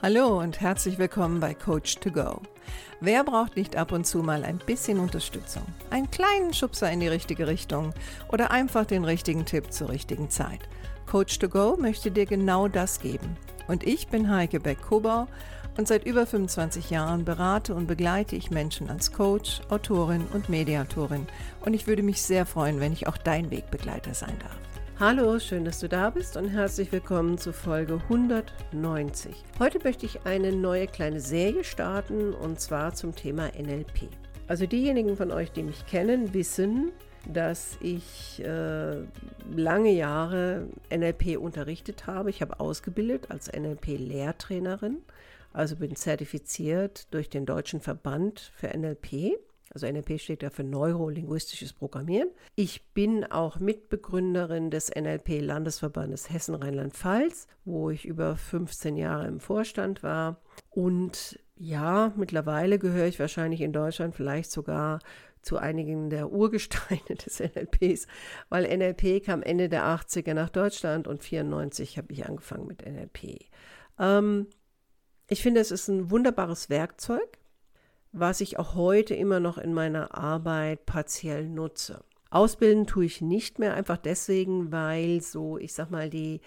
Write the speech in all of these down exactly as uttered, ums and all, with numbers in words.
Hallo und herzlich willkommen bei Coach to Go. Wer braucht nicht ab und zu mal ein bisschen Unterstützung, einen kleinen Schubser in die richtige Richtung oder einfach den richtigen Tipp zur richtigen Zeit? Coach to Go möchte dir genau das geben. Und ich bin Heike Beck-Kobau und seit über fünfundzwanzig Jahren berate und begleite ich Menschen als Coach, Autorin und Mediatorin. Und ich würde mich sehr freuen, wenn ich auch dein Wegbegleiter sein darf. Hallo, schön, dass du da bist und herzlich willkommen zu Folge hundertneunzig. Heute möchte ich eine neue kleine Serie starten und zwar zum Thema N L P. Also diejenigen von euch, die mich kennen, wissen, dass ich äh, lange Jahre N L P unterrichtet habe. Ich habe ausgebildet als N L P-Lehrtrainerin, also bin zertifiziert durch den Deutschen Verband für N L P. Also N L P steht ja für Neurolinguistisches Programmieren. Ich bin auch Mitbegründerin des N L P-Landesverbandes Hessen-Rheinland-Pfalz, wo ich über fünfzehn Jahre im Vorstand war. Und ja, mittlerweile gehöre ich wahrscheinlich in Deutschland vielleicht sogar zu einigen der Urgesteine des N L Ps, weil N L P kam Ende der achtziger nach Deutschland und neunzehnhundertvierundneunzig habe ich angefangen mit N L P. Ähm, ich finde, es ist ein wunderbares Werkzeug, was ich auch heute immer noch in meiner Arbeit partiell nutze. Ausbilden tue ich nicht mehr, einfach deswegen, weil so, ich sag mal, die,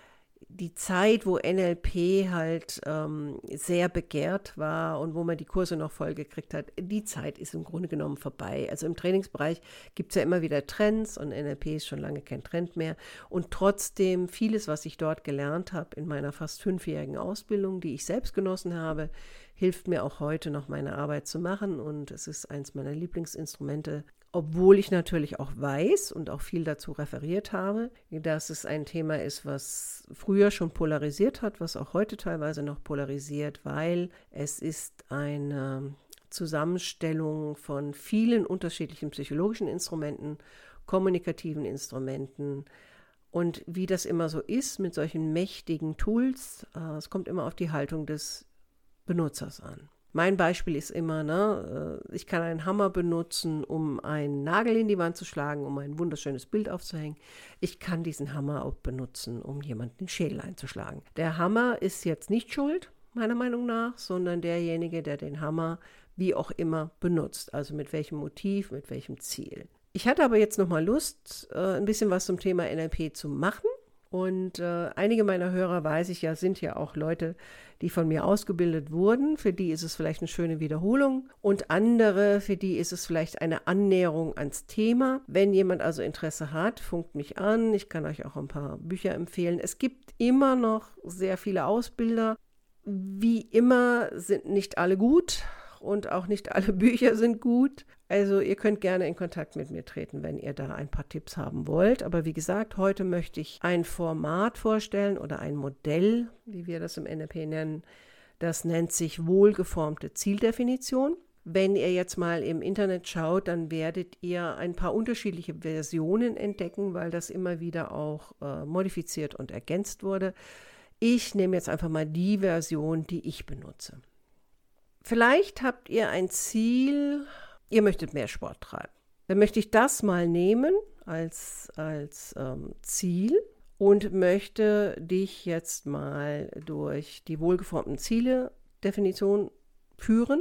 die Zeit, wo N L P halt ähm, sehr begehrt war und wo man die Kurse noch voll gekriegt hat, die Zeit ist im Grunde genommen vorbei. Also im Trainingsbereich gibt es ja immer wieder Trends und N L P ist schon lange kein Trend mehr. Und trotzdem vieles, was ich dort gelernt habe in meiner fast fünfjährigen Ausbildung, die ich selbst genossen habe, hilft mir auch heute noch meine Arbeit zu machen und es ist eins meiner Lieblingsinstrumente, obwohl ich natürlich auch weiß und auch viel dazu referiert habe, dass es ein Thema ist, was früher schon polarisiert hat, was auch heute teilweise noch polarisiert, weil es ist eine Zusammenstellung von vielen unterschiedlichen psychologischen Instrumenten, kommunikativen Instrumenten. Und wie das immer so ist mit solchen mächtigen Tools, äh, es kommt immer auf die Haltung des Benutzers an. Mein Beispiel ist immer, ne, ich kann einen Hammer benutzen, um einen Nagel in die Wand zu schlagen, um ein wunderschönes Bild aufzuhängen. Ich kann diesen Hammer auch benutzen, um jemanden den Schädel einzuschlagen. Der Hammer ist jetzt nicht schuld, meiner Meinung nach, sondern derjenige, der den Hammer wie auch immer benutzt. Also mit welchem Motiv, mit welchem Ziel. Ich hatte aber jetzt nochmal Lust, ein bisschen was zum Thema N L P zu machen. Und äh, einige meiner Hörer, weiß ich ja, sind ja auch Leute, die von mir ausgebildet wurden. Für die ist es vielleicht eine schöne Wiederholung. Und andere, für die ist es vielleicht eine Annäherung ans Thema. Wenn jemand also Interesse hat, funkt mich an. Ich kann euch auch ein paar Bücher empfehlen. Es gibt immer noch sehr viele Ausbilder. Wie immer sind nicht alle gut und auch nicht alle Bücher sind gut. Also ihr könnt gerne in Kontakt mit mir treten, wenn ihr da ein paar Tipps haben wollt. Aber wie gesagt, heute möchte ich ein Format vorstellen oder ein Modell, wie wir das im N L P nennen. Das nennt sich wohlgeformte Zieldefinition. Wenn ihr jetzt mal im Internet schaut, dann werdet ihr ein paar unterschiedliche Versionen entdecken, weil das immer wieder auch äh, modifiziert und ergänzt wurde. Ich nehme jetzt einfach mal die Version, die ich benutze. Vielleicht habt ihr ein Ziel, ihr möchtet mehr Sport treiben. Dann möchte ich das mal nehmen als, als ähm, Ziel und möchte dich jetzt mal durch die wohlgeformten Ziele-Definition führen,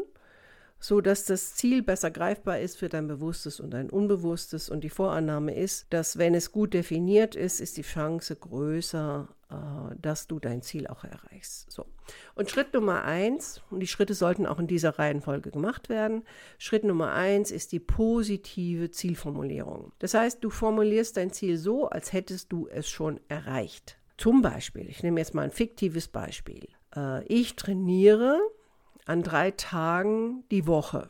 sodass das Ziel besser greifbar ist für dein Bewusstes und dein Unbewusstes. Und die Vorannahme ist, dass wenn es gut definiert ist, ist die Chance größer, äh, dass du dein Ziel auch erreichst. So. Und Schritt Nummer eins, und die Schritte sollten auch in dieser Reihenfolge gemacht werden, Schritt Nummer eins ist die positive Zielformulierung. Das heißt, du formulierst dein Ziel so, als hättest du es schon erreicht. Zum Beispiel, ich nehme jetzt mal ein fiktives Beispiel. Äh, ich trainiere an drei Tagen die Woche,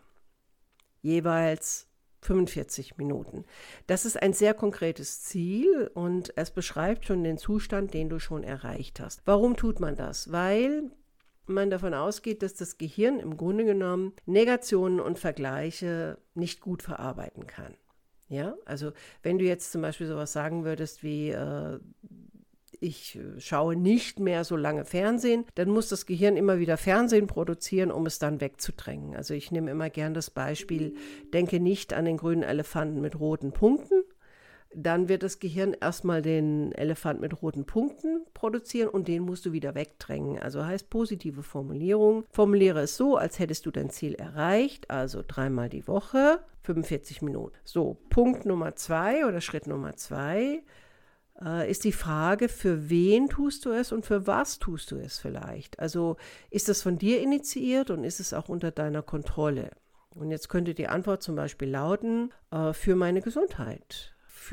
jeweils fünfundvierzig Minuten. Das ist ein sehr konkretes Ziel und es beschreibt schon den Zustand, den du schon erreicht hast. Warum tut man das? Weil man davon ausgeht, dass das Gehirn im Grunde genommen Negationen und Vergleiche nicht gut verarbeiten kann. Ja, also wenn du jetzt zum Beispiel sowas sagen würdest wie äh, ich schaue nicht mehr so lange Fernsehen, dann muss das Gehirn immer wieder Fernsehen produzieren, um es dann wegzudrängen. Also ich nehme immer gern das Beispiel, denke nicht an den grünen Elefanten mit roten Punkten. dann wird das Gehirn erstmal den Elefant mit roten Punkten produzieren und den musst du wieder wegdrängen. Also heißt positive Formulierung. Formuliere es so, als hättest du dein Ziel erreicht, also dreimal die Woche, fünfundvierzig Minuten. So, Punkt Nummer zwei oder Schritt Nummer zwei äh, ist die Frage, für wen tust du es und für was tust du es vielleicht? Also ist das von dir initiiert und ist es auch unter deiner Kontrolle? Und jetzt könnte die Antwort zum Beispiel lauten, äh, für meine Gesundheit.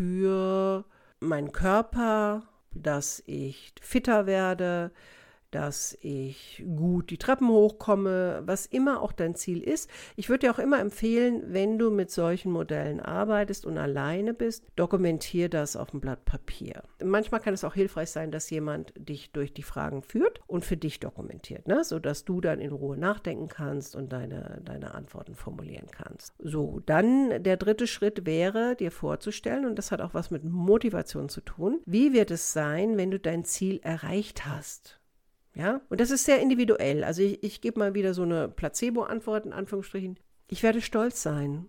Für meinen Körper, dass ich fitter werde, dass ich gut die Treppen hochkomme, was immer auch dein Ziel ist. Ich würde dir auch immer empfehlen, wenn du mit solchen Modellen arbeitest und alleine bist, dokumentier das auf dem Blatt Papier. Manchmal kann es auch hilfreich sein, dass jemand dich durch die Fragen führt und für dich dokumentiert, ne? Sodass du dann in Ruhe nachdenken kannst und deine, deine Antworten formulieren kannst. So, dann der dritte Schritt wäre, dir vorzustellen, und das hat auch was mit Motivation zu tun, wie wird es sein, wenn du dein Ziel erreicht hast? Ja, und das ist sehr individuell. Also ich, ich gebe mal wieder so eine Placebo-Antwort in Anführungsstrichen. Ich werde stolz sein.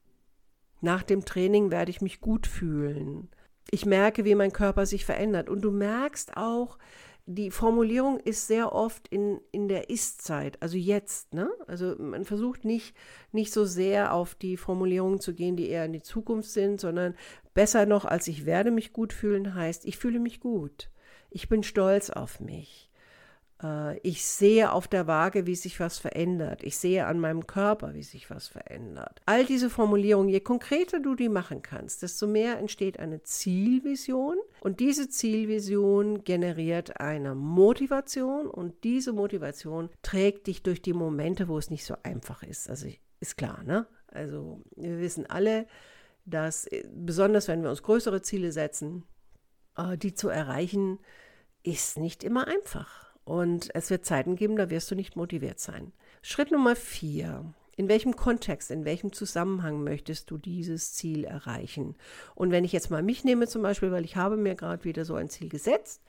Nach dem Training werde ich mich gut fühlen. Ich merke, wie mein Körper sich verändert. Und du merkst auch, die Formulierung ist sehr oft in, in der Ist-Zeit, also jetzt. Ne? Also man versucht nicht, nicht so sehr auf die Formulierungen zu gehen, die eher in die Zukunft sind, sondern besser noch als ich werde mich gut fühlen, heißt, ich fühle mich gut. Ich bin stolz auf mich. Ich sehe auf der Waage, wie sich was verändert. Ich sehe an meinem Körper, wie sich was verändert. All diese Formulierungen, je konkreter du die machen kannst, desto mehr entsteht eine Zielvision. Und diese Zielvision generiert eine Motivation. Und diese Motivation trägt dich durch die Momente, wo es nicht so einfach ist. Also ist klar, ne? Also wir wissen alle, dass besonders wenn wir uns größere Ziele setzen, die zu erreichen, ist nicht immer einfach. Und es wird Zeiten geben, da wirst du nicht motiviert sein. Schritt Nummer vier. In welchem Kontext, in welchem Zusammenhang möchtest du dieses Ziel erreichen? Und wenn ich jetzt mal mich nehme zum Beispiel, weil ich habe mir gerade wieder so ein Ziel gesetzt,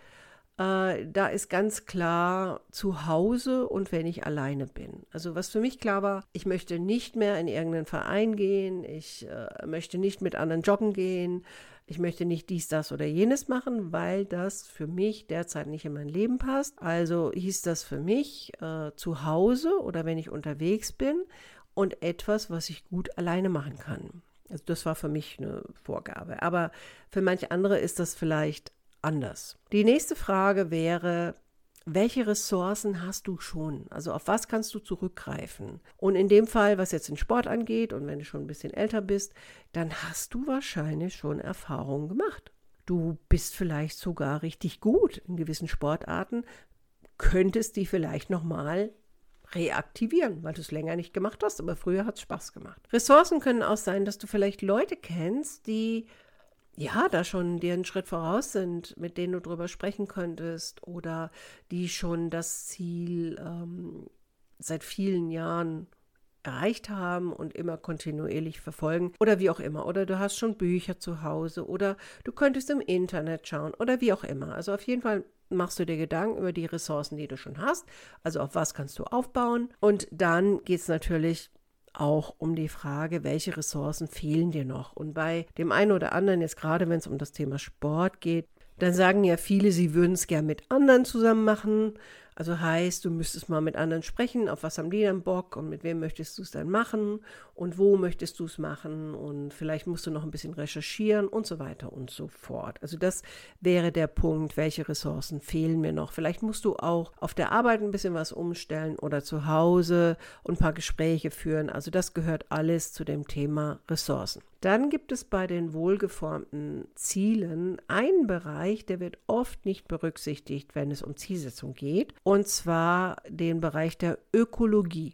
äh, da ist ganz klar zu Hause und wenn ich alleine bin. Also was für mich klar war, ich möchte nicht mehr in irgendeinen Verein gehen, ich äh, möchte nicht mit anderen joggen gehen, ich möchte nicht dies, das oder jenes machen, weil das für mich derzeit nicht in mein Leben passt. Also hieß das für mich äh, zu Hause oder wenn ich unterwegs bin und etwas, was ich gut alleine machen kann. Also das war für mich eine Vorgabe. Aber für manche andere ist das vielleicht anders. Die nächste Frage wäre, welche Ressourcen hast du schon? Also auf was kannst du zurückgreifen? Und in dem Fall, was jetzt den Sport angeht und wenn du schon ein bisschen älter bist, dann hast du wahrscheinlich schon Erfahrungen gemacht. Du bist vielleicht sogar richtig gut in gewissen Sportarten, könntest die vielleicht nochmal reaktivieren, weil du es länger nicht gemacht hast, aber früher hat es Spaß gemacht. Ressourcen können auch sein, dass du vielleicht Leute kennst, die ja, da schon dir einen Schritt voraus sind, mit denen du drüber sprechen könntest oder die schon das Ziel ähm, seit vielen Jahren erreicht haben und immer kontinuierlich verfolgen oder wie auch immer. Oder du hast schon Bücher zu Hause oder du könntest im Internet schauen oder wie auch immer. Also auf jeden Fall machst du dir Gedanken über die Ressourcen, die du schon hast. Also auf was kannst du aufbauen. Und dann geht es natürlich auch um die Frage, welche Ressourcen fehlen dir noch? Und bei dem einen oder anderen, jetzt gerade wenn es um das Thema Sport geht, dann sagen ja viele, sie würden es gern mit anderen zusammen machen. Also heißt, du müsstest mal mit anderen sprechen, auf was haben die dann Bock und mit wem möchtest du es dann machen und wo möchtest du es machen und vielleicht musst du noch ein bisschen recherchieren und so weiter und so fort. Also das wäre der Punkt, welche Ressourcen fehlen mir noch. Vielleicht musst du auch auf der Arbeit ein bisschen was umstellen oder zu Hause und ein paar Gespräche führen. Also das gehört alles zu dem Thema Ressourcen. Dann gibt es bei den wohlgeformten Zielen einen Bereich, der wird oft nicht berücksichtigt, wenn es um Zielsetzung geht, und zwar den Bereich der Ökologie.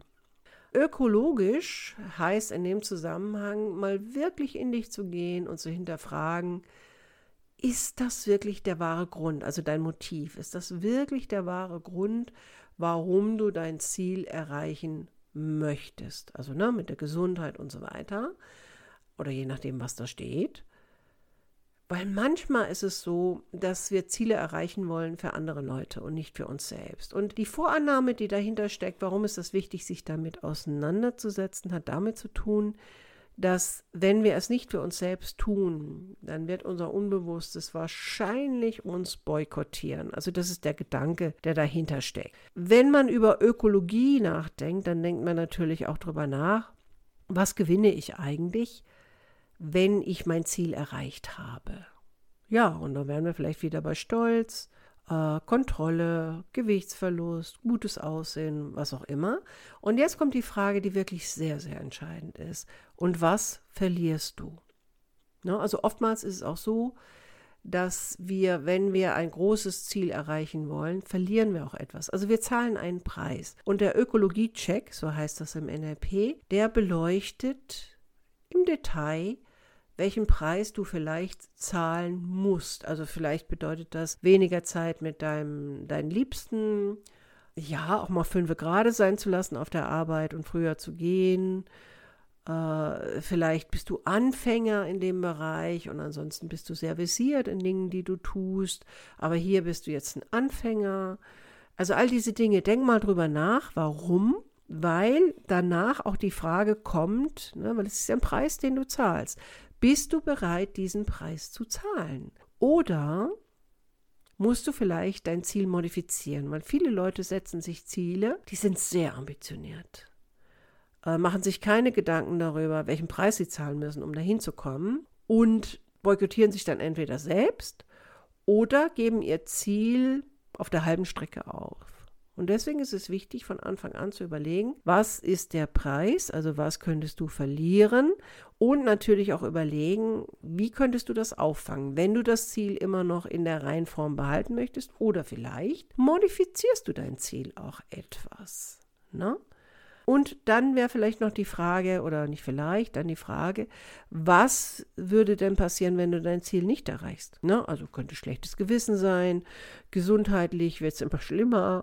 Ökologisch heißt in dem Zusammenhang mal wirklich in dich zu gehen und zu hinterfragen, ist das wirklich der wahre Grund, also dein Motiv, ist das wirklich der wahre Grund, warum du dein Ziel erreichen möchtest, also ne, mit der Gesundheit und so weiter. Oder je nachdem, was da steht. Weil manchmal ist es so, dass wir Ziele erreichen wollen für andere Leute und nicht für uns selbst. Und die Vorannahme, die dahinter steckt, warum ist es wichtig, sich damit auseinanderzusetzen, hat damit zu tun, dass wenn wir es nicht für uns selbst tun, dann wird unser Unbewusstes wahrscheinlich uns boykottieren. Also das ist der Gedanke, der dahinter steckt. Wenn man über Ökologie nachdenkt, dann denkt man natürlich auch darüber nach, was gewinne ich eigentlich, wenn ich mein Ziel erreicht habe. Ja, und dann wären wir vielleicht wieder bei Stolz, äh, Kontrolle, Gewichtsverlust, gutes Aussehen, was auch immer. Und jetzt kommt die Frage, die wirklich sehr, sehr entscheidend ist. Und was verlierst du? Ne? Also oftmals ist es auch so, dass wir, wenn wir ein großes Ziel erreichen wollen, verlieren wir auch etwas. Also wir zahlen einen Preis. Und der Ökologie-Check, so heißt das im N L P, der beleuchtet im Detail, welchen Preis du vielleicht zahlen musst. Also vielleicht bedeutet das weniger Zeit mit deinem, deinen Liebsten, ja, auch mal fünf Grad sein zu lassen auf der Arbeit und früher zu gehen. Äh, vielleicht bist du Anfänger in dem Bereich und ansonsten bist du sehr versiert in Dingen, die du tust. Aber hier bist du jetzt ein Anfänger. Also all diese Dinge, denk mal drüber nach, warum? Weil danach auch die Frage kommt, ne, weil es ist ja ein Preis, den du zahlst. Bist du bereit, diesen Preis zu zahlen? Oder musst du vielleicht dein Ziel modifizieren? Weil viele Leute setzen sich Ziele, die sind sehr ambitioniert, äh, machen sich keine Gedanken darüber, welchen Preis sie zahlen müssen, um dahin zu kommen und boykottieren sich dann entweder selbst oder geben ihr Ziel auf der halben Strecke auf. Und deswegen ist es wichtig, von Anfang an zu überlegen, was ist der Preis, also was könntest du verlieren und natürlich auch überlegen, wie könntest du das auffangen, wenn du das Ziel immer noch in der Reihenform behalten möchtest oder vielleicht modifizierst du dein Ziel auch etwas, ne? Und dann wäre vielleicht noch die Frage, oder nicht vielleicht, dann die Frage, was würde denn passieren, wenn du dein Ziel nicht erreichst? Ne? Also könnte schlechtes Gewissen sein, gesundheitlich wird es immer schlimmer.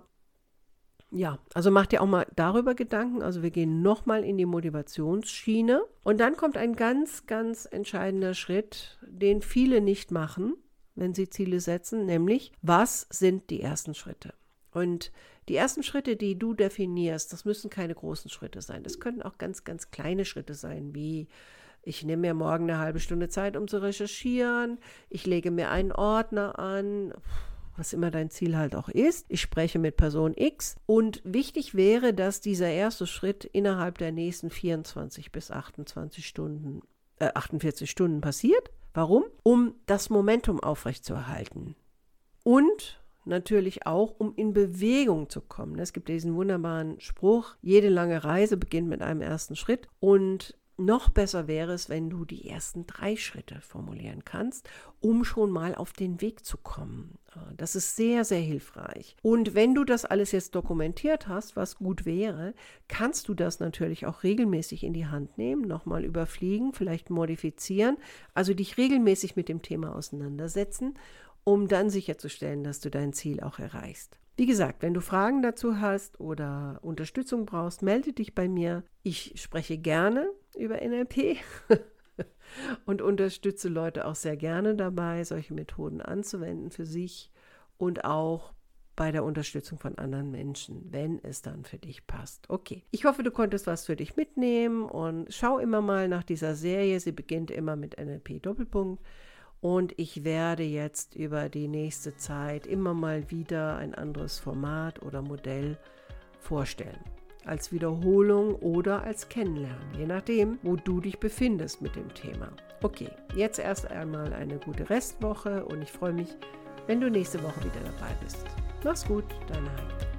Ja, also mach dir auch mal darüber Gedanken. Also wir gehen nochmal in die Motivationsschiene. Und dann kommt ein ganz, ganz entscheidender Schritt, den viele nicht machen, wenn sie Ziele setzen, nämlich, was sind die ersten Schritte? Und die ersten Schritte, die du definierst, das müssen keine großen Schritte sein. Das können auch ganz, ganz kleine Schritte sein, wie ich nehme mir morgen eine halbe Stunde Zeit, um zu recherchieren. Ich lege mir einen Ordner an, was immer dein Ziel halt auch ist. Ich spreche mit Person X. Und wichtig wäre, dass dieser erste Schritt innerhalb der nächsten vierundzwanzig bis achtundzwanzig Stunden, äh, achtundvierzig Stunden passiert. Warum? Um das Momentum aufrechtzuerhalten. Und natürlich auch, um in Bewegung zu kommen. Es gibt diesen wunderbaren Spruch, jede lange Reise beginnt mit einem ersten Schritt. Und noch besser wäre es, wenn du die ersten drei Schritte formulieren kannst, um schon mal auf den Weg zu kommen. Das ist sehr, sehr hilfreich. Und wenn du das alles jetzt dokumentiert hast, was gut wäre, kannst du das natürlich auch regelmäßig in die Hand nehmen, nochmal überfliegen, vielleicht modifizieren, also dich regelmäßig mit dem Thema auseinandersetzen, um dann sicherzustellen, dass du dein Ziel auch erreichst. Wie gesagt, wenn du Fragen dazu hast oder Unterstützung brauchst, melde dich bei mir. Ich spreche gerne über N L P und unterstütze Leute auch sehr gerne dabei, solche Methoden anzuwenden für sich und auch bei der Unterstützung von anderen Menschen, wenn es dann für dich passt. Okay, ich hoffe, du konntest was für dich mitnehmen und schau immer mal nach dieser Serie. Sie beginnt immer mit N L P Doppelpunkt. Und ich werde jetzt über die nächste Zeit immer mal wieder ein anderes Format oder Modell vorstellen. Als Wiederholung oder als Kennenlernen, je nachdem, wo du dich befindest mit dem Thema. Okay, jetzt erst einmal eine gute Restwoche und ich freue mich, wenn du nächste Woche wieder dabei bist. Mach's gut, deine Heike.